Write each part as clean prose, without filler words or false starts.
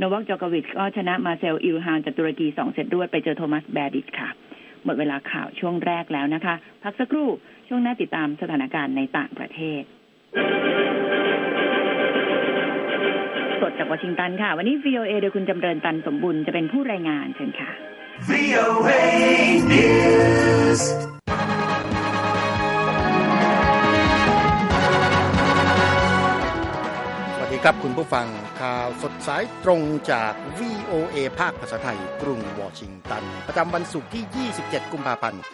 โนวัค จอโควิชก็ชนะมาเซล อิลฮานจากตุรกี2 เซตรวดไปเจอโทมัส แบดิชค่ะหมดเวลาข่าวช่วงแรกแล้วนะคะพักสักครู่ช่วงหน้าติดตามสถานการณ์ในต่างประเทศสดจากวอชิงตันค่ะวันนี้ VOA โดยคุณจำเริญตันสมบุญจะเป็นผู้รายงานเชิญค่ะ VOA News ครับคุณผู้ฟังข่าวสดสายตรงจาก VOA ภาคภาษาไทยกรุงวอชิงตันประจำวันศุกร์ที่27กุมภาพันธ์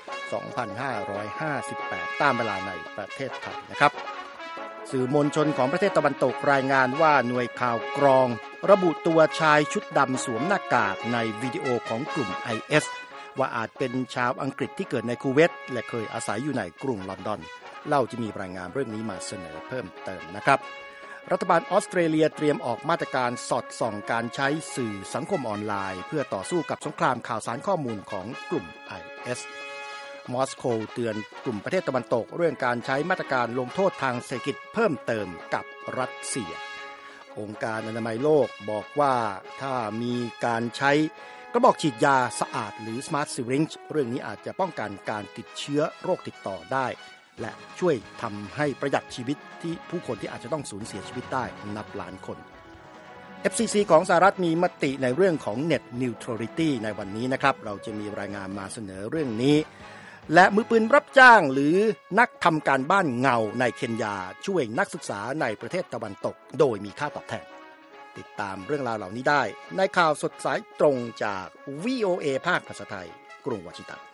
2558ตามเวลาในประเทศไทยนะครับสื่อมวลชนของประเทศตะวันตกรายงานว่าหน่วยข่าวกรองระบุตัวชายชุดดำสวมหน้ากากในวิดีโอของกลุ่ม IS ว่าอาจเป็นชาวอังกฤษที่เกิดในคูเวตและเคยอาศัยอยู่ในกรุงลอนดอนเราจะมีรายงานเรื่องนี้มาเสนอเพิ่มเติมนะครับรัฐบาลออสเตรเลียเตรียมออกมาตรการสอดส่องการใช้สื่อสังคมออนไลน์เพื่อต่อสู้กับสงครามข่าวสารข้อมูลของกลุ่ม IS มอสโกเตือนกลุ่มประเทศตะวันตกเรื่องการใช้มาตรการลงโทษทางเศรษฐกิจเพิ่มเติมกับรัสเซียองค์การอนามัยโลกบอกว่าถ้ามีการใช้กระบอกฉีดยาสะอาดหรือ Smart Syringe เรื่องนี้อาจจะป้องกันการติดเชื้อโรคติดต่อได้และช่วยทำให้ประหยัดชีวิตที่ผู้คนที่อาจจะต้องสูญเสียชีวิตได้นับล้านคน FCC ของสหรัฐมีมติในเรื่องของ Net Neutrality ในวันนี้นะครับเราจะมีรายงานมาเสนอเรื่องนี้และมือปืนรับจ้างหรือนักทำการบ้านเงาในเคนยาช่วยนักศึกษาในประเทศตะวันตกโดยมีค่าตอบแทนติดตามเรื่องราวเหล่านี้ได้ในข่าวสดสายตรงจาก VOA ภาคภาษาไทยกรุงวอชิงตัน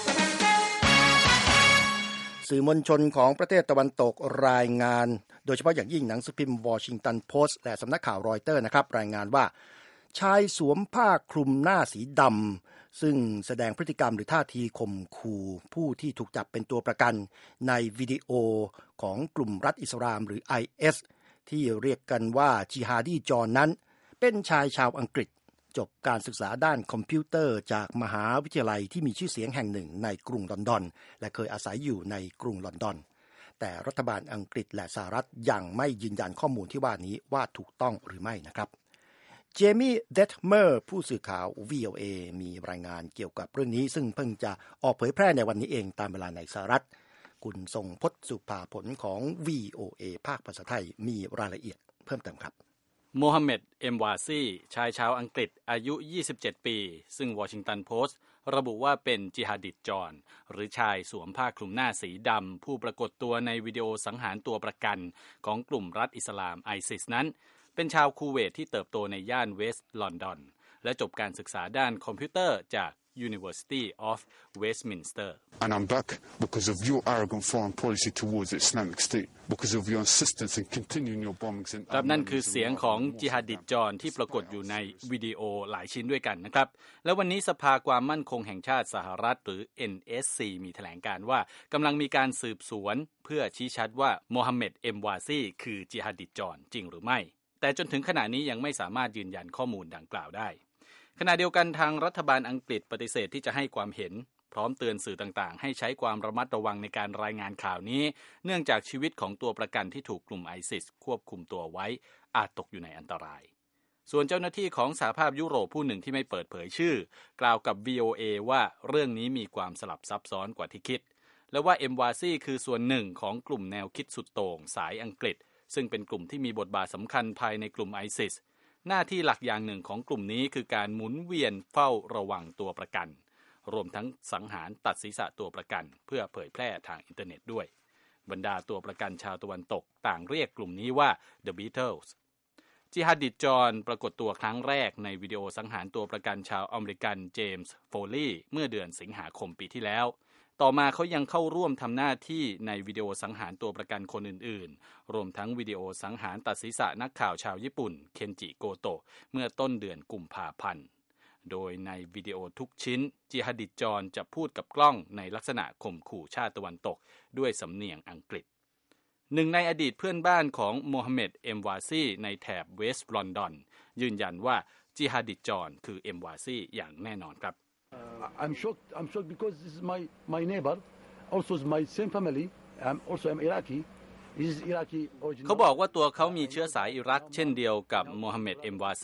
สื่อมวลชนของประเทศตะวันตกรายงานโดยเฉพาะอย่างยิ่งหนังสือพิมพ์วอชิงตันโพสต์และสำนักข่าวรอยเตอร์นะครับรายงานว่าชายสวมผ้าคลุมหน้าสีดำซึ่งแสดงพฤติกรรมหรือท่าทีข่มขู่ผู้ที่ถูกจับเป็นตัวประกันในวิดีโอของกลุ่มรัฐอิสลามหรือ IS ที่เรียกกันว่าจิฮาดีจอนนั้นเป็นชายชาวอังกฤษจบการศึกษาด้านคอมพิวเตอร์จากมหาวิทยาลัยที่มีชื่อเสียงแห่งหนึ่งในกรุงลอนดอนและเคยอาศัยอยู่ในกรุงลอนดอนแต่รัฐบาลอังกฤษและสหรัฐยังไม่ยืนยันข้อมูลที่ว่านี้ว่าถูกต้องหรือไม่นะครับเจมี่ เดธเมอร์ผู้สื่อข่าว VOA มีรายงานเกี่ยวกับเรื่องนี้ซึ่งเพิ่งจะออกเผยแพร่ในวันนี้เองตามเวลาในสหรัฐคุณทรงพจน์สุภาผลของ VOA ภาคภาษาไทยมีรายละเอียดเพิ่มเติมครับโมฮัมเหม็ด เอ็มวาซีชายชาวอังกฤษอายุ27ปีซึ่งวอชิงตันโพสต์ระบุว่าเป็นจิฮาดิสจอนหรือชายสวมผ้าคลุมหน้าสีดำผู้ปรากฏตัวในวิดีโอสังหารตัวประกันของกลุ่มรัฐอิสลามไอซิสนั้นเป็นชาวคูเวตที่เติบโตในย่านเวสต์ลอนดอนและจบการศึกษาด้านคอมพิวเตอร์จาก University of Westminster And I'm back because of your arrogant foreign policy towards the Islamic State because of your insistence in continuing your bombings in ครับนั่นคือเสียงของจิฮาดิสจอนที่ปรากฏอยู่ในวิดีโอหลายชิ้นด้วยกันนะครับและวันนี้สภาความมั่นคงแห่งชาติสหรัฐหรือ NSC มีแถลงการว่ากำลังมีการสืบสวนเพื่อชี้ชัดว่าโมฮัมเหม็ด เอ็มวาซีคือจิฮาดิสจอนจริงหรือไม่แต่จนถึงขณะนี้ยังไม่สามารถยืนยันข้อมูลดังกล่าวได้ขณะเดียวกันทางรัฐบาลอังกฤษปฏิเสธที่จะให้ความเห็นพร้อมเตือนสื่อต่างๆให้ใช้ความระมัดระวังในการรายงานข่าวนี้เนื่องจากชีวิตของตัวประกันที่ถูกกลุ่มไอซิสควบคุมตัวไว้อาจตกอยู่ในอันตรายส่วนเจ้าหน้าที่ของสหภาพยุโรปผู้หนึ่งที่ไม่เปิดเผยชื่อกล่าวกับ VOA ว่าเรื่องนี้มีความสลับซับซ้อนกว่าที่คิดและว่าเอ็มวาซีคือส่วนหนึ่งของกลุ่มแนวคิดสุดโต่งสายอังกฤษซึ่งเป็นกลุ่มที่มีบทบาทสำคัญภายในกลุ่มไอซิสหน้าที่หลักอย่างหนึ่งของกลุ่มนี้คือการหมุนเวียนเฝ้าระวังตัวประกันรวมทั้งสังหารตัดศีรษะตัวประกันเพื่อเผยแพร่ทางอินเทอร์เน็ตด้วยบรรดาตัวประกันชาวตะวันตกต่างเรียกกลุ่มนี้ว่า The Beatles จิฮาดิสจอนปรากฏตัวครั้งแรกในวิดีโอสังหารตัวประกันชาวอเมริกันเจมส์โฟลีย์เมื่อเดือนสิงหาคมปีที่แล้วต่อมาเขายังเข้าร่วมทำหน้าที่ในวิดีโอสังหารตัวประกันคนอื่นๆรวมทั้งวิดีโอสังหารตัดศีรษะนักข่าวชาวญี่ปุ่นเคนจิโกโตะเมื่อต้นเดือนกุมภาพันธ์โดยในวิดีโอทุกชิ้นจิฮาดิสจอนจะพูดกับกล้องในลักษณะข่มขู่ชาติตะวันตกด้วยสำเนียงอังกฤษหนึ่งในอดีตเพื่อนบ้านของโมฮัมเหม็ด เอ็มวาซีในแถบเวสต์ลอนดอนยืนยันว่าจิฮาดิสจอนคือเอ็มวาซีอย่างแน่นอนครับ I'm shocked because this is my neighbor, also is my same family. I'm Iraqi. He is Iraqi original. เขาบอกว่าตัวเขามีเชื้อสายอิรักเช่นเดียวกับโมฮัมเหม็ด เอ็มวาซี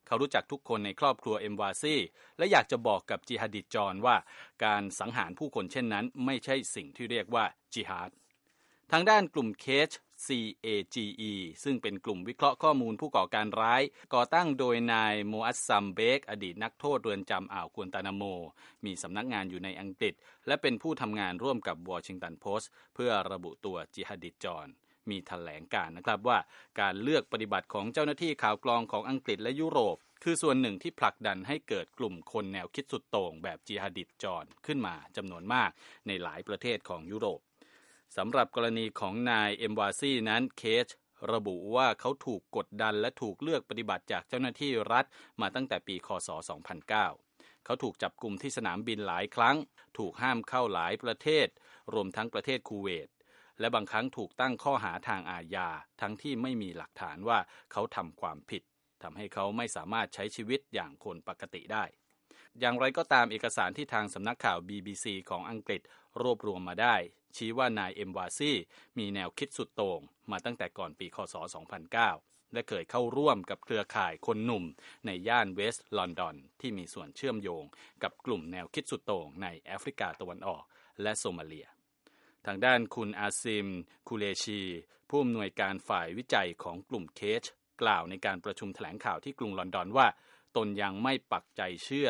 เขารู้จักทุกคนในครอบครัวเอ็มวาซีและอยากจะบอกกับจิฮาดิดจรว่าการสังหารผู้คนเช่นนั้นไม่ใช่สิ่งที่เรียกว่าจิฮาดทางด้านกลุ่มเคจ CAGE ซึ่งเป็นกลุ่มวิเคราะห์ข้อมูลผู้ก่อการร้ายก่อตั้งโดยนายโมอัสซัมเบกอดีตนักโทษเรือนจำอ่าวกวนตานาโมมีสำนักงานอยู่ในอังกฤษและเป็นผู้ทำงานร่วมกับวอชิงตันโพสต์เพื่อระบุตัวจิฮาดิดจรมีแถลงการนะครับว่าการเลือกปฏิบัติของเจ้าหน้าที่ข่าวกรองของอังกฤษและยุโรปคือส่วนหนึ่งที่ผลักดันให้เกิดกลุ่มคนแนวคิดสุดโต่งแบบจิฮาดิดจรขึ้นมาจำนวนมากในหลายประเทศของยุโรปสำหรับกรณีของนายเอ็มวาซีนั้นเคจระบุว่าเขาถูกกดดันและถูกเลือกปฏิบัติจากเจ้าหน้าที่รัฐมาตั้งแต่ปีค.ศ. 2009เขาถูกจับกุมที่สนามบินหลายครั้งถูกห้ามเข้าหลายประเทศรวมทั้งประเทศคูเวตและบางครั้งถูกตั้งข้อหาทางอาญาทั้งที่ไม่มีหลักฐานว่าเขาทำความผิดทำให้เขาไม่สามารถใช้ชีวิตอย่างคนปกติได้อย่างไรก็ตามเอกสารที่ทางสำนักข่าว BBC ของอังกฤษรวบรวมมาได้ชี้ว่านายเอ็มวาซีมีแนวคิดสุดโต่งมาตั้งแต่ก่อนปีค.ศ. 2009และเคยเข้าร่วมกับเครือข่ายคนหนุ่มในย่านเวสต์ลอนดอนที่มีส่วนเชื่อมโยงกับกลุ่มแนวคิดสุดโต่งในแอฟริกาตะวันออกและโซมาเลียทางด้านคุณอาซิมคูเลชีผู้อำนวยการฝ่ายวิจัยของกลุ่มเคจกล่าวในการประชุมแถลงข่าวที่กรุงลอนดอนว่าตนยังไม่ปักใจเชื่อ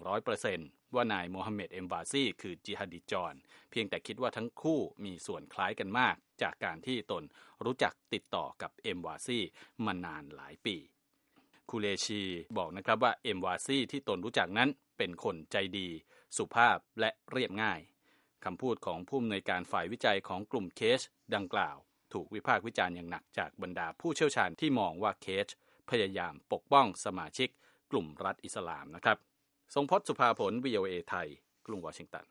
100% ว่านายโมฮัมเหม็ดเอ็มวาซีคือจิฮาดิดจรเพียงแต่คิดว่าทั้งคู่มีส่วนคล้ายกันมากจากการที่ตนรู้จักติดต่อกับเอ็มวาซีมานานหลายปีคูเลชีบอกนะครับว่าเอ็มวาซีที่ตนรู้จักนั้นเป็นคนใจดีสุภาพและเรียบง่ายคำพูดของผู้อำนวยการฝ่ายวิจัยของกลุ่มเคจดังกล่าวถูกวิพากษ์วิจารณ์อย่างหนักจากบรรดาผู้เชี่ยวชาญที่มองว่าเคจพยายามปกป้องสมาชิกกลุ่มรัฐอิสลามนะครับทรงพจน์สุภาผล VOA ไทยกรุงวอชิงตัน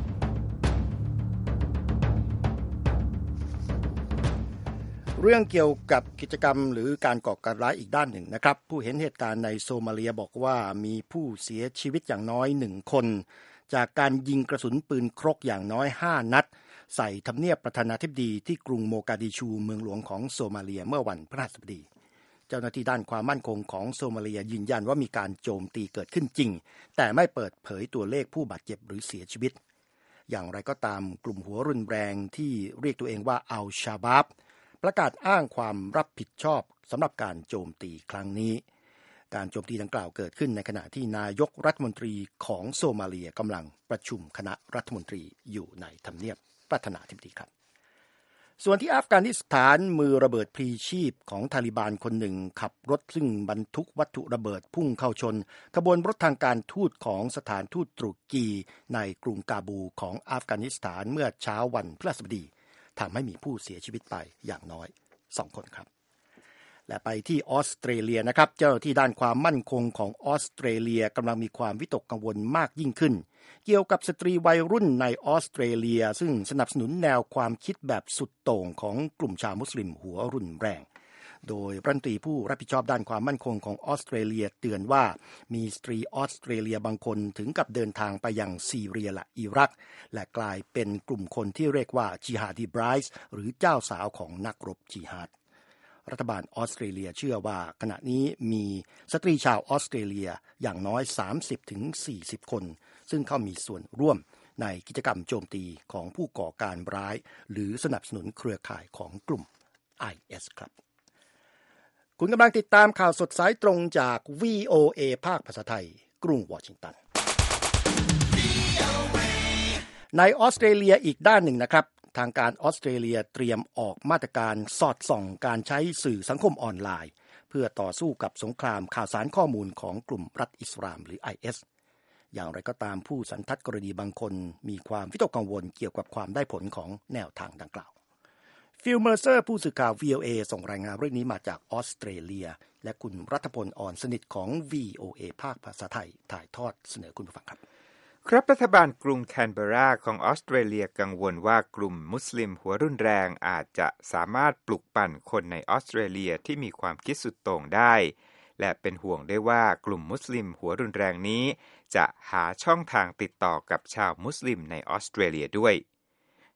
เรื่องเกี่ยวกับกิจกรรมหรือการก่อการร้ายอีกด้านหนึ่งนะครับผู้เห็นเหตุการณ์ในโซมาเลียบอกว่ามีผู้เสียชีวิตอย่างน้อย1คนจากการยิงกระสุนปืนครกอย่างน้อย5นัดใส่ทำเนียบประธานาธิบดีที่กรุงโมกาดิชูเมืองหลวงของโซมาเลียเมื่อวันพฤหัสบดีเจ้าหน้าที่ด้านความมั่นคงของโซมาเลียยืนยันว่ามีการโจมตีเกิดขึ้นจริงแต่ไม่เปิดเผยตัวเลขผู้บาดเจ็บหรือเสียชีวิตอย่างไรก็ตามกลุ่มหัวรุนแรงที่เรียกตัวเองว่าอัลชาบาบประกาศอ้างความรับผิดชอบสำหรับการโจมตีครั้งนี้การโจมตีดังกล่าวเกิดขึ้นในขณะที่นายกรัฐมนตรีของโซมาเลียกำลังประชุมคณะรัฐมนตรีอยู่ในทำเนียบประธานาธิบดีครับส่วนที่อัฟกานิสถานมือระเบิดพลีชีพของตาลิบันคนหนึ่งขับรถซึ่งบรรทุกวัตถุระเบิดพุ่งเข้าชนขบวนรถทางการทูตของสถานทูตตุรกีในกรุงกาบูของอัฟกานิสถานเมื่อเช้าวันพฤหัสบดีทำให้มีผู้เสียชีวิตไปอย่างน้อย2คนครับและไปที่ออสเตรเลียนะครับเจ้าหน้าที่ด้านความมั่นคงของออสเตรเลียกำลังมีความวิตกกังวลมากยิ่งขึ้นเกี่ยวกับสตรีวัยรุ่นในออสเตรเลียซึ่งสนับสนุนแนวความคิดแบบสุดโต่งของกลุ่มชาวมุสลิมหัวรุนแรงโดยรัฐมนตรีผู้รับผิดชอบด้านความมั่นคงของออสเตรเลียเตือนว่ามีสตรีออสเตรเลียบางคนถึงกับเดินทางไปยังซีเรียและอิรักและกลายเป็นกลุ่มคนที่เรียกว่าจิฮาดีไบรส์หรือเจ้าสาวของนักรบจิฮาดรัฐบาลออสเตรเลียเชื่อว่าขณะนี้มีสตรีชาวออสเตรเลียอย่างน้อย 30-40 คนซึ่งเข้ามีส่วนร่วมในกิจกรรมโจมตีของผู้ก่อการร้ายหรือสนับสนุนเครือข่ายของกลุ่ม IS ครับคุณกำลังติดตามข่าวสดสายตรงจาก VOA ภาคภาษาไทยกรุงวอชิงตันในออสเตรเลียอีกด้านหนึ่งนะครับทางการออสเตรเลียเตรียมออกมาตรการสอดส่องการใช้สื่อสังคมออนไลน์เพื่อต่อสู้กับสงครามข่าวสารข้อมูลของกลุ่มรัฐอิสลามหรือ IS อย่างไรก็ตามผู้สันทัดกรณีบางคนมีความวิตกกังวลเกี่ยวกับความได้ผลของแนวทางดังกล่าวฟิลเมอร์เซอร์ผู้สื่อข่าว VOA ส่งรายงานเรื่องนี้มาจากออสเตรเลียและคุณรัฐพล อ่อนสนิทของ VOA ภาคภาษาไทยถ่ายทอดเสนอคุณผู้ฟังครับครับรัฐบาลกรุงแคนเบราของออสเตรเลียกังวลว่ากลุ่มมุสลิมหัวรุนแรงอาจจะสามารถปลุกปั่นคนในออสเตรเลียที่มีความคิดสุดโต่งได้และเป็นห่วงได้ว่ากลุ่มมุสลิมหัวรุนแรงนี้จะหาช่องทางติดต่อกับชาวมุสลิมในออสเตรเลียด้วย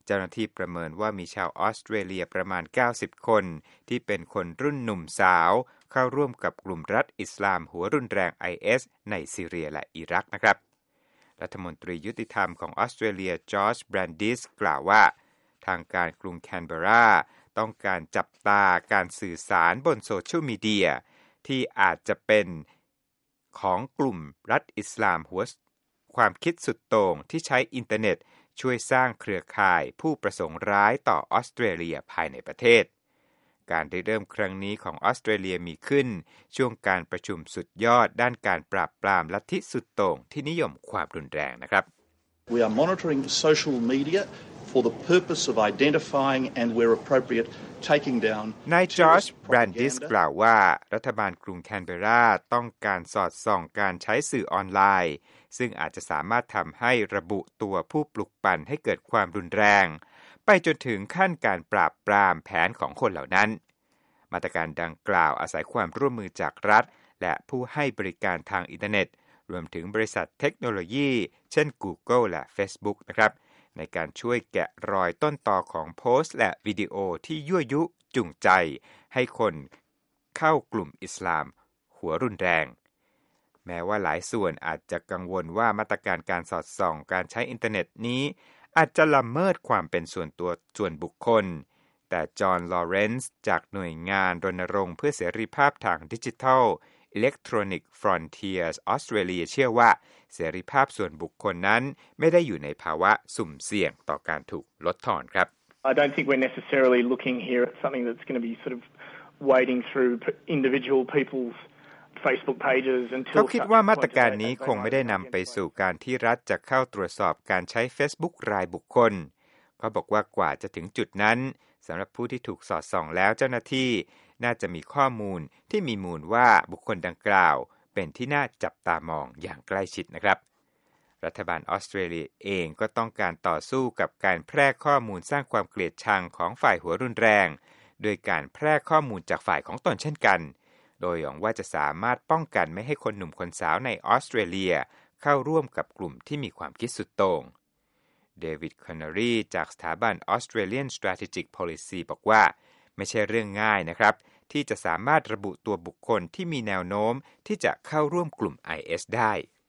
เจ้าหน้าที่ประเมินว่ามีชาวออสเตรเลียประมาณ90คนที่เป็นคนรุ่นหนุ่มสาวเข้าร่วมกับกลุ่มรัฐอิสลามหัวรุนแรง IS ในซีเรียและอิรักนะครับรัฐมนตรียุติธรรมของออสเตรเลียจอร์จแบรนดิสกล่าวว่าทางการกรุงแคนเบราต้องการจับตาการสื่อสารบนโซเชียลมีเดียที่อาจจะเป็นของกลุ่มรัฐอิสลามหัวความคิดสุดโต่งที่ใช้อินเทอร์เน็ตช่วยสร้างเครือข่ายผู้ประสงค์ร้ายต่อออสเตรเลียภายในประเทศการได้เริ่มครั้งนี้ของออสเตรเลียมีขึ้นช่วงการประชุมสุดยอดด้านการปราบปรามลัทธิสุดโต่งที่นิยมความรุนแรงนะครับ We are monitoring social media for the purpose of identifying and where appropriate taking down นายจอร์จแบรนดิสกล่าวว่ารัฐบาลกรุงแคนเบราต้องการสอดส่องการใช้สื่อออนไลน์ซึ่งอาจจะสามารถทำให้ระบุตัวผู้ปลุกปั่นให้เกิดความรุนแรงไปจนถึงขั้นการปราบปรามแผนของคนเหล่านั้นมาตรการดังกล่าวอาศัยความร่วมมือจากรัฐและผู้ให้บริการทางอินเทอร์เน็ตรวมถึงบริษัทเทคโนโลยีเช่น Google และ Facebook นะครับในการช่วยแกะรอยต้นตอของโพสต์และวิดีโอที่ยั่วยุจูงใจให้คนเข้ากลุ่มอิสลามหัวรุนแรงแม้ว่าหลายส่วนอาจจะกังวลว่ามาตรการการสอดส่องการใช้อินเทอร์เน็ตนี้อาจจะละเมิดความเป็นส่วนบุคคลแต่จอห์นลอเรนซ์จากหน่วยงานรณรงค์เพื่อเสรีภาพทางดิจิทัล Electronic Frontiers Australia เชื่อว่าเสรีภาพส่วนบุคคลนั้นไม่ได้อยู่ในภาวะสุ่มเสี่ยงต่อการถูกลดทอนครับ I don't think we're necessarily looking here at something that's going to be sort of wading through individual people's Facebook pages until เขาคิดว่ามาตรการนี้คงไม่ได้นำไปสู่การที่รัฐจะเข้าตรวจสอบการใช้ Facebook รายบุคคลเขาบอกว่ากว่าจะถึงจุดนั้นสำหรับผู้ที่ถูกสอดส่องแล้วเจ้าหน้าที่น่าจะมีข้อมูลที่มีมูลว่าบุคคลดังกล่าวเป็นที่น่าจับตามองอย่างใกล้ชิดนะครับรัฐบาลออสเตรเลียเองก็ต้องการต่อสู้กับการแพร่ข้อมูลสร้างความเกลียดชังของฝ่ายหัวรุนแรงโดยการแพร่ข้อมูลจากฝ่ายของตนเช่นกันโดยหวังว่าจะสามารถป้องกันไม่ให้คนหนุ่มคนสาวในออสเตรเลียเข้าร่วมกับกลุ่มที่มีความคิดสุดโต่งเดวิดคอนเนอรีจากสถาบัน Australian Strategic Policy บอกว่าไม่ใช่เรื่องง่ายนะครับที่จะสามารถระบุตัวบุคคลที่มีแนวโน้มที่จะเข้าร่วมกลุ่ม IS ได้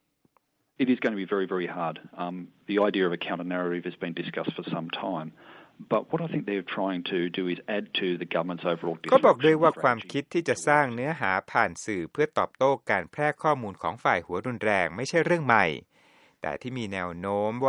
It is going to be very, very hard. The idea of a counter-narrative has been discussed for some time. But what I think they're trying to do is add to the government's overall disruption. เขาบอกด้วยว่าความคิดที่จะสร้างเนื้อหาผ่านสื่อเพื่อตอบโต้การแพร่ข้อมูลของฝ่ายหัวรุนแรงไม่ใช่เรื่องใหม่แต่ที่มีแนวโน้ม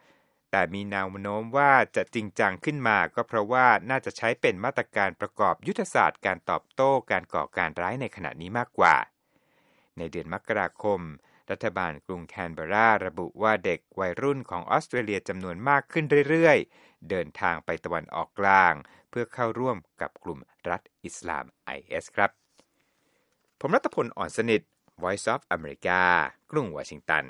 ว่าจะจริงจังขึ้นมาก็เพราะว่าน่าจะใช้เป็นมาตรการประกอบยุทธศาสตร์การตอบโต้การก่อการร้ายในขณะนี้มากกว่าในเดือนมกราคมรัฐบาลกรุงแคนเบราระบุว่าเด็กวัยรุ่นของออสเตรเลียจำนวนมากขึ้นเรื่อยๆเดินทางไปตะวันออกกลางเพื่อเข้าร่วมกับกลุ่มรัฐอิสลาม IS ครับผมรัตพล อ่อนสนิท Voice of America กรุงวอชิงตัน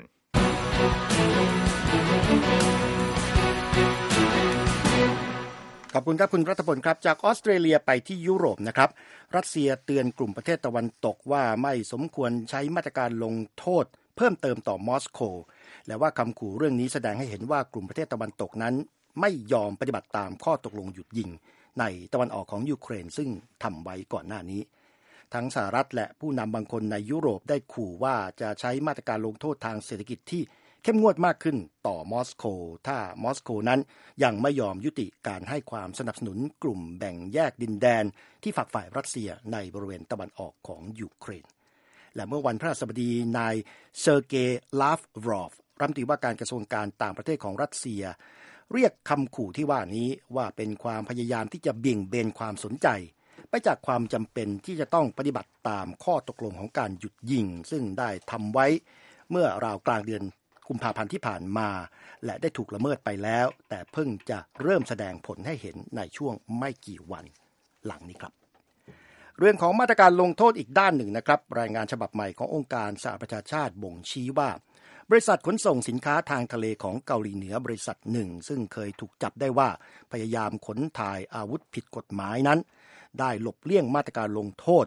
ขอบคุณครับคุณรัฐพลครับจากออสเตรเลียไปที่ยุโรปนะครับรัสเซียเตือนกลุ่มประเทศตะวันตกว่าไม่สมควรใช้มาตรการลงโทษเพิ่มเติมต่อมอสโกและว่าคำขู่เรื่องนี้แสดงให้เห็นว่ากลุ่มประเทศตะวันตกนั้นไม่ยอมปฏิบัติตามข้อตกลงหยุดยิงในตะวันออกของยูเครนซึ่งทำไว้ก่อนหน้านี้ทั้งสหรัฐและผู้นำบางคนในยุโรปได้ขู่ว่าจะใช้มาตรการลงโทษทางเศรษฐกิจที่เข้มงวดมากขึ้นต่อมอสโกถ้ามอสโกนั้นยังไม่ยอมยุติการให้ความสนับสนุนกลุ่มแบ่งแยกดินแดนที่ฝักฝ่ายรัสเซียในบริเวณตะวันออกของยูเครนและเมื่อวันพฤหัสบดีนายเซอร์เกย์ ลาฟรอฟรัฐมนตรีว่าการกระทรวงการต่างประเทศของรัสเซียเรียกคำขู่ที่ว่านี้ว่าเป็นความพยายามที่จะเบี่ยงเบนความสนใจไปจากความจำเป็นที่จะต้องปฏิบัติตามข้อตกลงของการหยุดยิงซึ่งได้ทำไว้เมื่อราวกลางเดือนกุมภาพันธ์ที่ผ่านมาและได้ถูกละเมิดไปแล้วแต่เพิ่งจะเริ่มแสดงผลให้เห็นในช่วงไม่กี่วันหลังนี้ครับเรื่องของมาตรการลงโทษอีกด้านหนึ่งนะครับรายงานฉบับใหม่ขององค์การสหประชาชาติบ่งชี้ว่าบริษัทขนส่งสินค้าทางทะเลของเกาหลีเหนือบริษัทหนึ่งซึ่งเคยถูกจับได้ว่าพยายามขนถ่ายอาวุธผิดกฎหมายนั้นได้หลบเลี่ยงมาตรการลงโทษ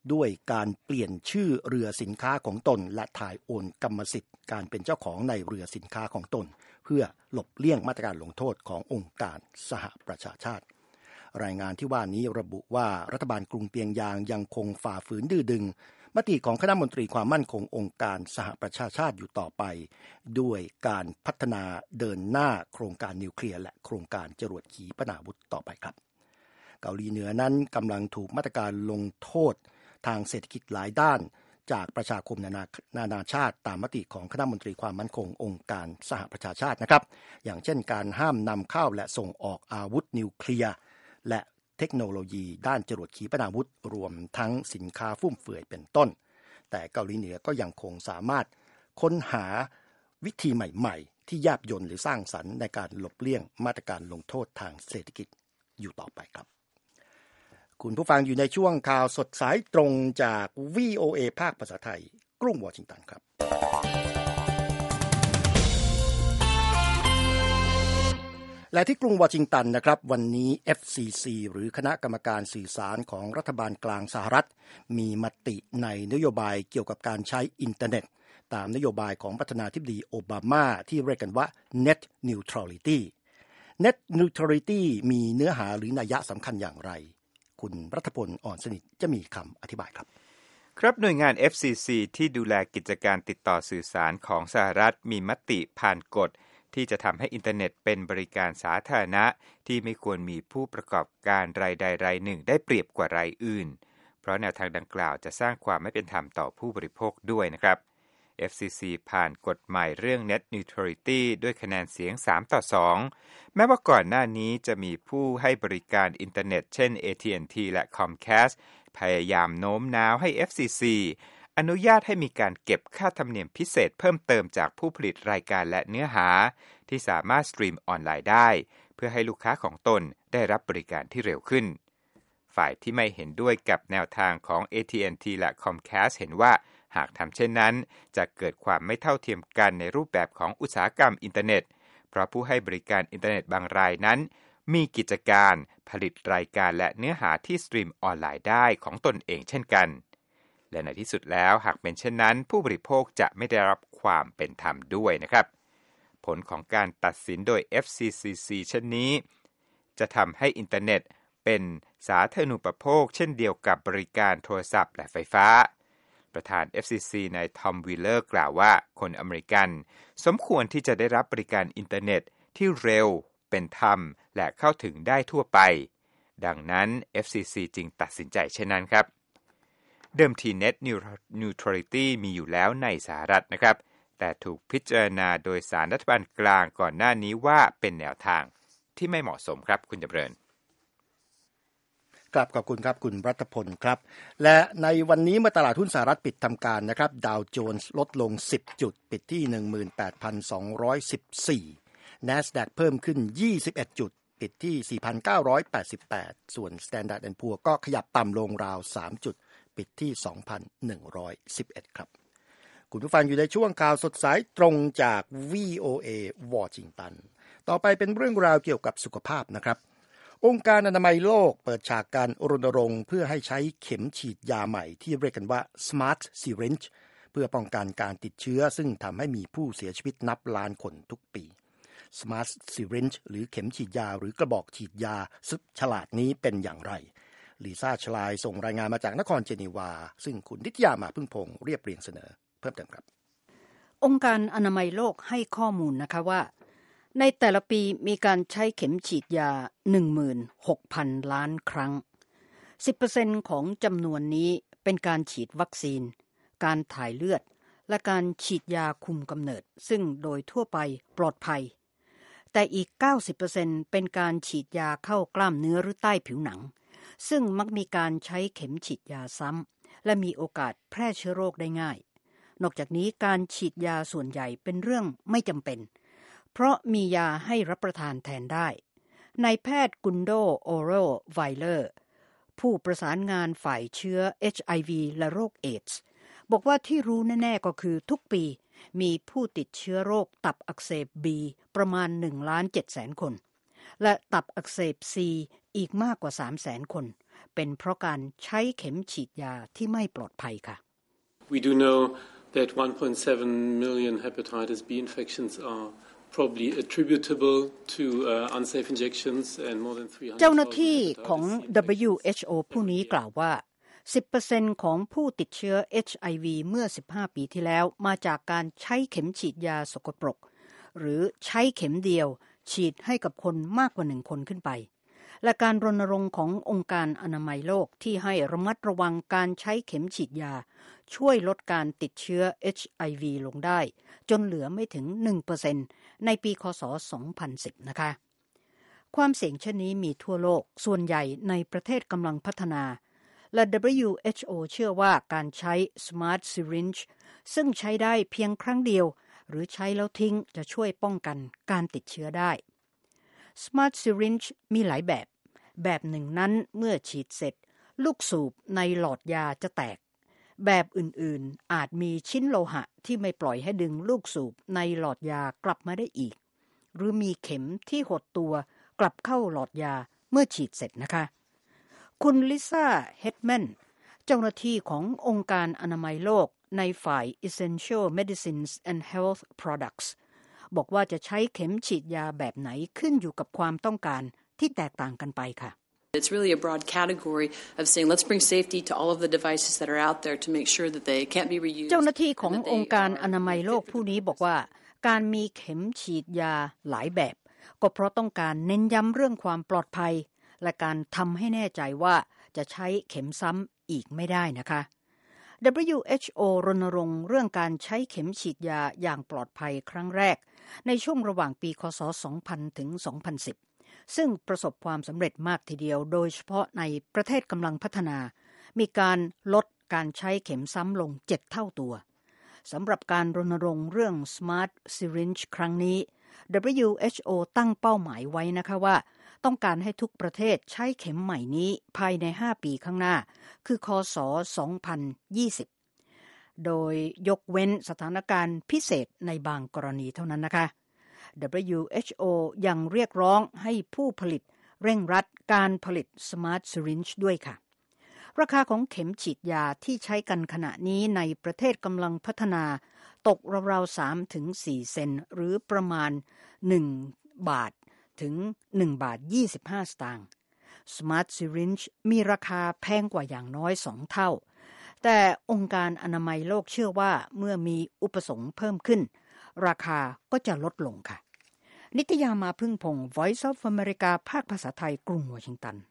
ด้วยการเปลี่ยนชื่อเรือสินค้าของตนและถ่ายโอนกรรมสิทธิ์การเป็นเจ้าของในเรือสินค้าของตนเพื่อหลบเลี่ยงมาตรการลงโทษขององค์การสหประชาชาติรายงานที่ว่านี้ระบุว่ารัฐบาลกรุงเปียงยางยังคงฝ่าฝืนดื้อดึงมติของคณะมนตรีความมั่นคงองค์การสหประชาชาติอยู่ต่อไปด้วยการพัฒนาเดินหน้าโครงการนิวเคลียร์และโครงการจรวดขีปนาวุธต่อไปครับเกาหลีเหนือนั้นกำลังถูกมาตรการลงโทษทางเศรษฐกิจหลายด้านจากประชาคมนานาชาติตามมติของคณะมนตรีความมั่นคงองค์การสหประชาชาตินะครับอย่างเช่นการห้ามนำเข้าและส่งออกอาวุธนิวเคลียร์และเทคโนโลยีด้านจรวดขีปนาวุธรวมทั้งสินค้าฟุ่มเฟือยเป็นต้นแต่เกาหลีเหนือก็ยังคงสามารถค้นหาวิธีใหม่ๆที่แยบยลหรือสร้างสรรค์ในการหลบเลี่ยงมาตรการลงโทษทางเศรษฐกิจอยู่ต่อไปครับคุณผู้ฟังอยู่ในช่วงข่าวสดสายตรงจาก VOA ภาคภาษาไทยกรุงวอชิงตันครับและที่กรุงวอชิงตันนะครับวันนี้ FCC หรือคณะกรรมการสื่อสารของรัฐบาลกลางสหรัฐมีมติในนโยบายเกี่ยวกับการใช้อินเทอร์เน็ตตามนโยบายของประธานาธิบดีโอบามาที่เรียกกันว่า Net Neutrality Net Neutrality มีเนื้อหาหรือนัยสำคัญอย่างไรคุณรัฐพลอ่อนสนิทจะมีคำอธิบายครับครับหน่วยงาน FCC ที่ดูแลกิจการติดต่อสื่อสารของสหรัฐมีมติผ่านกฎที่จะทำให้อินเทอร์เน็ตเป็นบริการสาธารณะที่ไม่ควรมีผู้ประกอบการรายใดรายหนึ่งได้เปรียบกว่ารายอื่นเพราะแนวทางดังกล่าวจะสร้างความไม่เป็นธรรมต่อผู้บริโภคด้วยนะครับ FCC ผ่านกฎใหม่เรื่อง Net Neutrality ด้วยคะแนนเสียง3-2แม้ว่าก่อนหน้านี้จะมีผู้ให้บริการอินเทอร์เน็ตเช่น AT&T และ Comcast พยายามโน้มน้าวให้ FCC อนุญาตให้มีการเก็บค่าธรรมเนียมพิเศษเพิ่มเติมจากผู้ผลิตรายการและเนื้อหาที่สามารถสตรีมออนไลน์ได้เพื่อให้ลูกค้าของตนได้รับบริการที่เร็วขึ้นฝ่ายที่ไม่เห็นด้วยกับแนวทางของ AT&T และ Comcast เห็นว่าหากทำเช่นนั้นจะเกิดความไม่เท่าเทียมกันในรูปแบบของอุตสาหกรรมอินเทอร์เน็ตเพราะผู้ให้บริการอินเทอร์เน็ตบางรายนั้นมีกิจการผลิตรายการและเนื้อหาที่สตรีมออนไลน์ได้ของตนเองเช่นกันและในที่สุดแล้วหากเป็นเช่นนั้นผู้บริโภคจะไม่ได้รับความเป็นธรรมด้วยนะครับผลของการตัดสินโดย FCCC เช่นนี้จะทำให้อินเทอร์เน็ตเป็นสาธารณูปโภคเช่นเดียวกับบริการโทรศัพท์และไฟฟ้าประธาน FCC นายทอมวิลเลอร์กล่าวว่าคนอเมริกันสมควรที่จะได้รับบริการอินเทอร์เน็ตที่เร็วเป็นธรรมและเข้าถึงได้ทั่วไปดังนั้น FCC จึงตัดสินใจเช่นนั้นครับเดิมที Net Neutrality มีอยู่แล้วในสหรัฐนะครับแต่ถูกพิจารณาโดยศาลรัฐบาลกลางก่อนหน้านี้ว่าเป็นแนวทางที่ไม่เหมาะสมครับคุณจำเริญครับขอบคุณครับคุณรัฐพลครับและในวันนี้เมื่อตลาดหุ้นสหรัฐปิดทำการนะครับดาวโจนส์ลดลง10จุดปิดที่ 18,214 NASDAQ เพิ่มขึ้น21จุดปิดที่ 4,988 ส่วน Standard & Poor's ก็ขยับต่ำลงราว3จุดปิดที่ 2,111 ครับคุณผู้ฟังอยู่ในช่วงข่าวสดสายตรงจาก VOA วอชิงตันต่อไปเป็นเรื่องราวเกี่ยวกับสุขภาพนะครับองค์การอนามัยโลกเปิดฉากการรณรงค์เพื่อให้ใช้เข็มฉีดยาใหม่ที่เรียกกันว่า Smart Syringe เพื่อป้องกันการติดเชื้อซึ่งทำให้มีผู้เสียชีวิตนับล้านคนทุกปี Smart Syringe หรือเข็มฉีดยาหรือกระบอกฉีดยาสุดฉลาดนี้เป็นอย่างไรลีซ่าชลายส่งรายงานมาจากนครเจนีวาซึ่งคุณนิตยามาพึ่งพงษ์เรียบเรียงเสนอเพิ่มเติมครับองค์การอนามัยโลกให้ข้อมูลนะคะว่าในแต่ละปีมีการใช้เข็มฉีดยา 16,000 ล้านครั้ง 10% ของจำนวนนี้เป็นการฉีดวัคซีนการถ่ายเลือดและการฉีดยาคุมกำเนิดซึ่งโดยทั่วไปปลอดภัยแต่อีก 90% เป็นการฉีดยาเข้ากล้ามเนื้อหรือใต้ผิวหนังซึ่งมักมีการใช้เข็มฉีดยาซ้ำและมีโอกาสแพร่เชื้อโรคได้ง่ายนอกจากนี้การฉีดยาส่วนใหญ่เป็นเรื่องไม่จำเป็นเพราะมียาให้รับประทานแทนได้นายแพทย์กุนโดโอโรไวเลอร์ผู้ประสานงานฝ่ายเชื้อ HIV และโรคเอดส์บอกว่าที่รู้แน่ๆก็คือทุกปีมีผู้ติดเชื้อโรคตับอักเสบ B ประมาณ 1,700,000 คนและตับอักเสบ C อีกมากกว่า 300,000 คนเป็นเพราะการใช้เข็มฉีดยาที่ไม่ปลอดภัยค่ะ We do know that 1.7 million hepatitis B infections are probably attributable to unsafe injections and more than 300,000 เจ้าหน้าที่ของ WHO ผู้นี้กล่าวว่า 10% ของผู้ติดเชื้อ HIV เมื่อ 15 ปีที่แล้วมาจากการใช้เข็มฉีดยาสกปรกหรือใช้เข็มเดียวฉีดให้กับคนมากกว่า1คนขึ้นไปและการรณรงค์ขององค์การอนามัยโลกที่ให้ระมัดระวังการใช้เข็มฉีดยาช่วยลดการติดเชื้อ HIV ลงได้จนเหลือไม่ถึง 1% ในปีคศ 2010 นะคะความเสี่ยงเช่นนี้มีทั่วโลกส่วนใหญ่ในประเทศกำลังพัฒนาและ WHO เชื่อว่าการใช้ Smart Syringe ซึ่งใช้ได้เพียงครั้งเดียวหรือใช้แล้วทิ้งจะช่วยป้องกันการติดเชื้อได้ Smart Syringe มีหลายแบบหนึ่งนั้นเมื่อฉีดเสร็จลูกสูบในหลอดยาจะแตกแบบอื่นๆอาจมีชิ้นโลหะที่ไม่ปล่อยให้ดึงลูกสูบในหลอดยากลับมาได้อีกหรือมีเข็มที่หดตัวกลับเข้าหลอดยาเมื่อฉีดเสร็จนะคะคุณลิซ่าเฮดแมนเจ้าหน้าที่ขององค์การอนามัยโลกในฝ่าย Essential Medicines and Health Products บอกว่าจะใช้เข็มฉีดยาแบบไหนขึ้นอยู่กับความต้องการที่แตกต่างกันไปค่ะ It's really a broad category of saying let's bring safety to all of the devices that are out there to make sure that they can't be reused เจ้าหน้าที่ขององค์การอนามัยโลกผู้นี้บอกว่าการมีเข็มฉีดยาหลายแบบก็เพราะต้องการเน้นย้ำเรื่องความปลอดภัยและการทำให้แน่ใจว่าจะใช้เข็มซ้ำอีกไม่ได้นะคะ WHO รณรงค์เรื่องการใช้เข็มฉีดยาอย่างปลอดภัยครั้งแรกในช่วงระหว่างปีคศ 2000 ถึง 2010 ซึ่งประสบความสำเร็จมากทีเดียวโดยเฉพาะในประเทศกำลังพัฒนามีการลดการใช้เข็มซ้ำลง7เท่าตัวสำหรับการรณรงค์เรื่อง Smart Syringe ครั้งนี้ WHO ตั้งเป้าหมายไว้นะคะว่าต้องการให้ทุกประเทศใช้เข็มใหม่นี้ภายใน5ปีข้างหน้าคือคศ 2020 โดยยกเว้นสถานการณ์พิเศษในบางกรณีเท่านั้นนะคะ WHO ยังเรียกร้องให้ผู้ผลิตเร่งรัดการผลิต Smart Syringe ด้วยค่ะราคาของเข็มฉีดยาที่ใช้กันขณะนี้ในประเทศกำลังพัฒนาตกราวๆ 3-4 เซนต์หรือประมาณ1 บาทถึง1 บาท 25 สตางค์ Smart Syringe มีราคาแพงกว่าอย่างน้อย2เท่าแต่องค์การอนามัยโลกเชื่อว่าเมื่อมีอุปสงค์เพิ่มขึ้นราคาก็จะลดลงค่ะนิตยามาพึ่งพงศ์ Voice of America ภาคภาษาไทยกรุงวอชิงตัน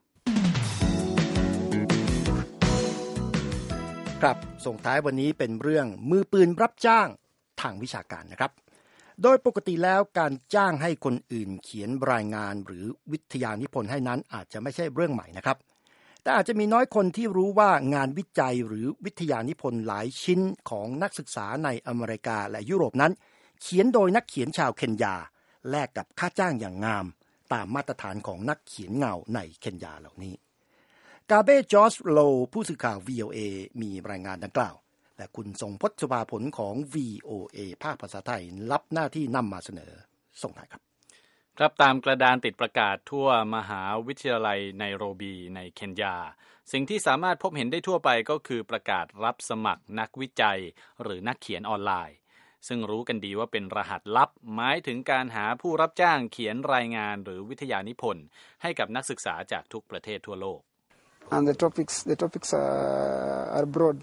ครับส่งท้ายวันนี้เป็นเรื่องมือปืนรับจ้างทางวิชาการนะครับโดยปกติแล้วการจ้างให้คนอื่นเขียนรายงานหรือวิทยานิพนธ์ให้นั้นอาจจะไม่ใช่เรื่องใหม่นะครับแต่อาจจะมีน้อยคนที่รู้ว่างานวิจัยหรือวิทยานิพนธ์หลายชิ้นของนักศึกษาในอเมริกาและยุโรปนั้นเขียนโดยนักเขียนชาวเคนยาแลกกับค่าจ้างอย่างงามตามมาตรฐานของนักเขียนเงาในเคนยาเหล่านี้กาเบ้จอร์จโลผู้สื่อข่าว VOA มีรายงานดังกล่าวและคุณทรงพจน์ สุภาผลของ VOA ภาคภาษาไทยรับหน้าที่นำมาเสนอส่งท้ายครับครับตามกระดานติดประกาศทั่วมหาวิทยาลัยไนโรบีในเคนยาสิ่งที่สามารถพบเห็นได้ทั่วไปก็คือประกาศรับสมัครนักวิจัยหรือนักเขียนออนไลน์ซึ่งรู้กันดีว่าเป็นรหัสลับหมายถึงการหาผู้รับจ้างเขียนรายงานหรือวิทยานิพนธ์ให้กับนักศึกษาจากทุกประเทศทั่วโลก And the topics are broad.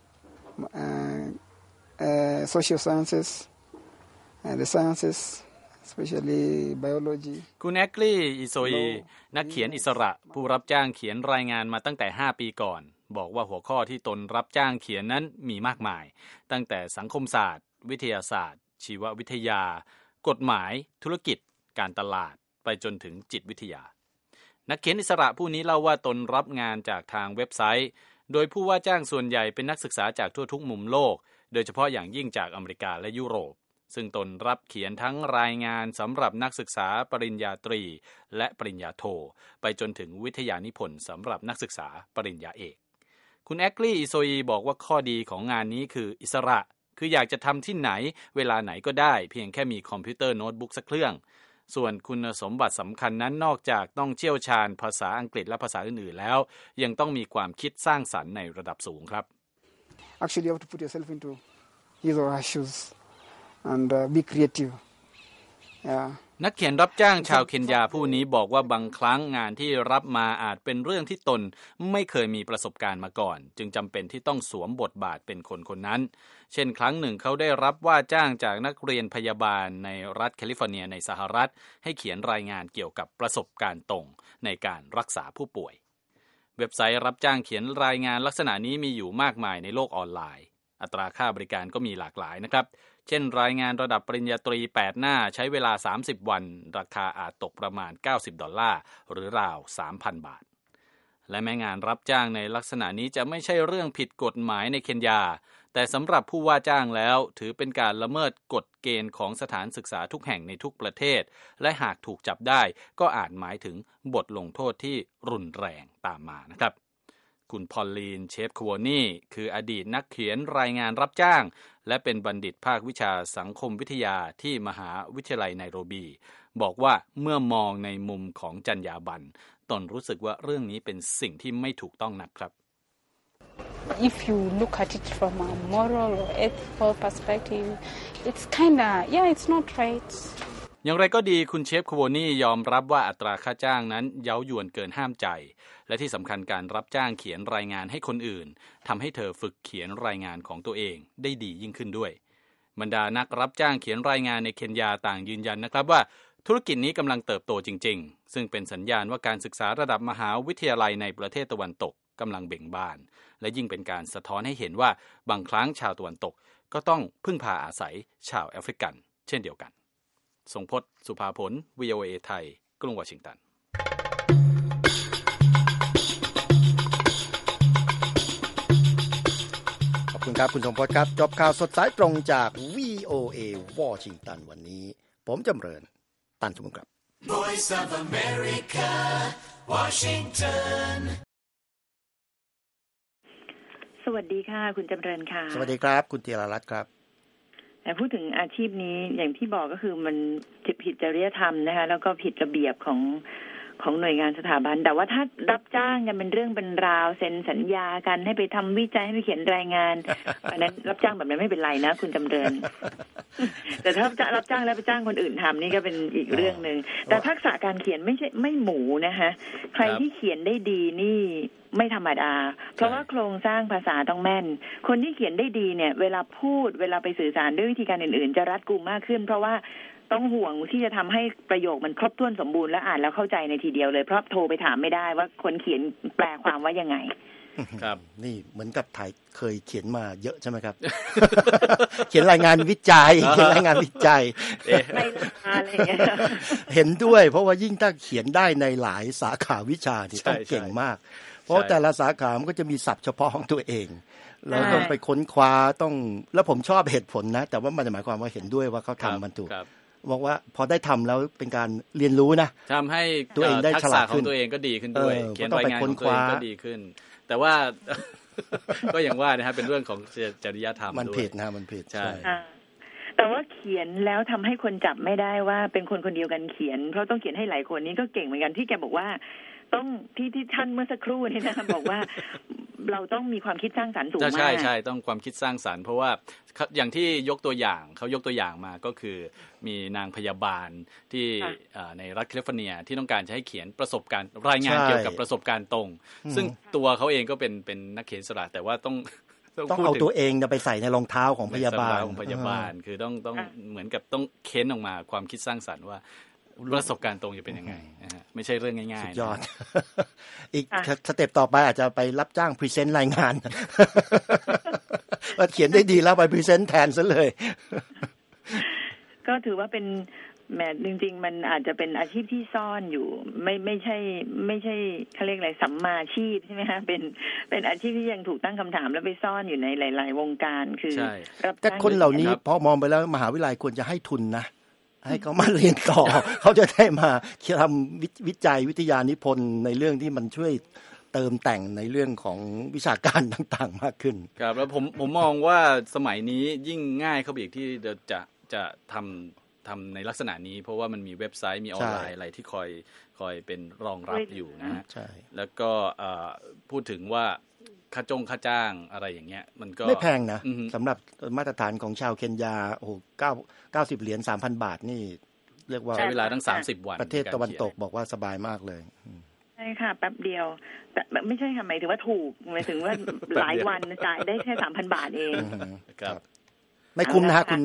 Social sciences, the sciences, especially biology. คุณแอคลีอิโซอีนักเขียนอิสระผู้รับจ้างเขียนรายงานมาตั้งแต่5ปีก่อนบอกว่าหัวข้อที่ตนรับจ้างเขียนนั้นมีมากมายตั้งแต่สังคมศาสตร์วิทยาศาสตร์ชีววิทยากฎหมายธุรกิจการตลาดไปจนถึงจิตวิทยานักเขียนอิสระผู้นี้เล่าว่าตนรับงานจากทางเว็บไซต์โดยผู้ว่าจ้างส่วนใหญ่เป็นนักศึกษาจากทั่วทุกมุมโลกโดยเฉพาะอย่างยิ่งจากอเมริกาและยุโรปซึ่งตนรับเขียนทั้งรายงานสำหรับนักศึกษาปริญญาตรีและปริญญาโทไปจนถึงวิทยานิพนธ์สำหรับนักศึกษาปริญญาเอกคุณแอคลีอิโซอีบอกว่าข้อดีของงานนี้คืออิสระคืออยากจะทำที่ไหนเวลาไหนก็ได้เพียงแค่มีคอมพิวเตอร์โน้ตบุ๊กสักเครื่องส่วนคุณสมบัติสำคัญนั้นนอกจากต้องเชี่ยวชาญภาษาอังกฤษและภาษาอื่นๆแล้วยังต้องมีความคิดสร้างสรรค์ในระดับสูงครับ Actually, you have to put yourself into his or her shoes and be creative. Yeah. นักเขียนรับจ้างชาวเคนยาผู้นี้บอกว่าบางครั้งงานที่รับมาอาจเป็นเรื่องที่ตนไม่เคยมีประสบการณ์มาก่อนจึงจำเป็นที่ต้องสวมบทบาทเป็นคนคนนั้นเช่นครั้งหนึ่งเขาได้รับว่าจ้างจากนักเรียนพยาบาลในรัฐแคลิฟอร์เนียในสหรัฐให้เขียนรายงานเกี่ยวกับประสบการณ์ตรงในการรักษาผู้ป่วยเว็บไซต์รับจ้างเขียนรายงานลักษณะนี้มีอยู่มากมายในโลกออนไลน์อัตราค่าบริการก็มีหลากหลายนะครับเช่นรายงานระดับปริญญาตรี8หน้าใช้เวลา30วันราคาอาจตกประมาณ$90หรือราว 3,000 บาทและแม้งานรับจ้างในลักษณะนี้จะไม่ใช่เรื่องผิดกฎหมายในเคนยาแต่สำหรับผู้ว่าจ้างแล้วถือเป็นการละเมิดกฎเกณฑ์ของสถานศึกษาทุกแห่งในทุกประเทศและหากถูกจับได้ก็อาจหมายถึงบทลงโทษที่รุนแรงตามมานะครับคุณพอลลีนเชฟโควนี่คืออดีตนักเขียนรายงานรับจ้างและเป็นบัณฑิตภาควิชาสังคมวิทยาที่มหาวิทยาลัยไนโรบีบอกว่าเมื่อมองในมุมของจรรยาบรรณตนรู้สึกว่าเรื่องนี้เป็นสิ่งที่ไม่ถูกต้องนักครับ If you look at it from a moral or ethical perspective, it's kinda, yeah, it's not right. อย่างไรก็ดีคุณเชฟโควนี่ยอมรับว่าอัตราค่าจ้างนั้นเย้ายวนเกินห้ามใจและที่สำคัญการรับจ้างเขียนรายงานให้คนอื่นทำให้เธอฝึกเขียนรายงานของตัวเองได้ดียิ่งขึ้นด้วยบรรดานักรับจ้างเขียนรายงานในเคนยาต่างยืนยันนะครับว่าธุรกิจนี้กำลังเติบโตจริงๆซึ่งเป็นสัญญาณว่าการศึกษาระดับมหาวิทยาลัยในประเทศตะวันตกกำลังเบ่งบานและยิ่งเป็นการสะท้อนให้เห็นว่าบางครั้งชาวตะวันตกก็ต้องพึ่งพาอาศัยชาวแอฟริกันเช่นเดียวกันทรงพจน์สุภาผล VOA ไทยกรุงวอชิงตันขอบคุณครับคุณทรงพจน์ครับจบข่าวสดสายตรงจาก VOA วอชิงตันวันนี้ผมจำเริญตันสมุนครับ Voice of America Washington สวัสดีค่ะคุณจำเริญค่ะสวัสดีครับคุณธีรรัตน์ครับแต่พูดถึงอาชีพนี้อย่างที่บอกก็คือมันผิดจริยธรรมนะคะแล้วก็ผิดระเบียบของหน่วยงานสถาบันแต่ว่าถ้ารับจ้างกันเป็นเรื่องเป็นราวเซ็นสัญญากันให้ไปทำวิจัยให้ไปเขียนรายงานอันนั้นรับจ้างแบบนั้นไม่เป็นไรนะคุณจำเริญ แต่ถ้ารับจ้างแล้วไปจ้างคนอื่นทำนี่ก็เป็นอีกเรื่องนึงแต่ทักษะการเขียนไม่หมูนะคะใครที่เขียนได้ดีนี่ไม่ธรรมดาเพราะว่าโครงสร้างภาษาต้องแม่นคนที่เขียนได้ดีเนี่ยเวลาพูดเวลาไปสื่อสารด้วยวิธีการอื่นๆจะรัดกุมมากขึ้นเพราะว่าต้องห่วงที่จะทำให้ประโยคมันครบถ้วนสมบูรณ์และอ่านแล้วเข้าใจในทีเดียวเลยเพราะโทรไปถามไม่ได้ว่าคนเขียนแปลความว่ายังไงครับนี่เหมือนกับไทยเคยเขียนมาเยอะใช่ไหมครับ เขียนรายงานวิจัยเขียนรายงานวิจัยไม่ละอะไรอย่างเงี้ยเห็นด้วยเพราะว่ายิ่งถ้าเขียนได้ในหลายสาขาวิชาที่ต้องเก่งมากเพราะแต่ละสาขามันก็จะมีศัพท์เฉพาะของตัวเองเราต้องไปค้นคว้าต้องแล้วผมชอบเหตุผลนะแต่ว่ามันหมายความว่าเห็นด้วยว่าเขาทำมันถูกบอกว่าพอได้ทำแล้วเป็นการเรียนรู้นะทำให้ตัวเองได้ฉลาดขึ้นตัวเองก็ดีขึ้นด้วยเขียนรายงานของตัวเองก็ดีขึ้นแต่ว่าก็อย่างว่านะครับเป็นเรื่องของจริยธรรมมันผิดนะมันผิดใช่แต่ว่าเขียนแล้วทำให้คนจับไม่ได้ว่าเป็นคนคนเดียวกันเขียนเพราะต้องเขียนให้หลายคนนี้ก็เก่งเหมือนกันที่แกบอกว่าต้องที่ท่านเมื่อสักครู่นี่นะบอกว่าเราต้องมีความคิดสร้างสรรค์สูงมากใช่ต้องความคิดสร้างสรรค์เพราะว่าอย่างที่ยกตัวอย่างเขายกตัวอย่างมาก็คือมีนางพยาบาลที่ในรัฐแคลิฟอร์เนียที่ต้องการจะให้เขียนประสบการณ์รายงานเกี่ยวกับประสบการณ์ตรงซึ่งตัวเขาเองก็เป็นนักเขียนอิสระแต่ว่าต้องเอาตัวเองไปใส่ในรองเท้าของพยาบาลคือต้องเหมือนกับต้องเค้นออกมาความคิดสร้างสรรค์ว่าประสบการณ์ตรงจะเป็นยังไงนะฮะไม่ใช่เรื่องง่ายๆสุดยอดอีกสเต็ปต่อไปอาจจะไปรับจ้างพรีเซนต์รายงานว่าเขียนได้ดีแล้วไปพรีเซนต์แทนซะเลยก็ถือว่าเป็นแม้จริงๆมันอาจจะเป็นอาชีพที่ซ่อนอยู่ไม่ใช่เขาเรียกอะไรสัมมาอาชีพใช่ไหมคะเป็นอาชีพที่ยังถูกตั้งคำถามแล้วไปซ่อนอยู่ในหลายๆวงการคือแต่คนเหล่านี้พอมองไปแล้วมหาวิทยาลัยควรจะให้ทุนนะให้เขามาเรียนต่อ เขาจะได้มาทำวิจัยวิทยานิพนธ์ในเรื่องที่มันช่วยเติมแต่งในเรื่องของวิชาการต่างๆมากขึ้นครับแล้วผมมองว่าสมัยนี้ยิ่งง่ายเข้าไปอีกที่จะททำในลักษณะนี้เพราะว่ามันมีเว็บไซต์มีออนไลน์อะไรที่คอยเป็นรองรับอยู่นะฮะแล้วก็พูดถึงว่าค่าจ้างอะไรอย่างเงี้ยมันก็ไม่แพงนะสำหรับมาตรฐานของชาวเคนยาโอ้โห90 เหรียญ 3,000 บาทนี่เรียกว่าใช้เวลาทั้ง30 วันประเทศตะวันตกบอกว่าสบายมากเลยใช่ค่ะแป๊บเดียวแต่ไม่ใช่ค่ะหมายถึงว่าถูกหมายถึงว่าหลายวันจ่ายได้แค่ 3,000 บาทเองครับไม่คุ้มนะฮะคุณ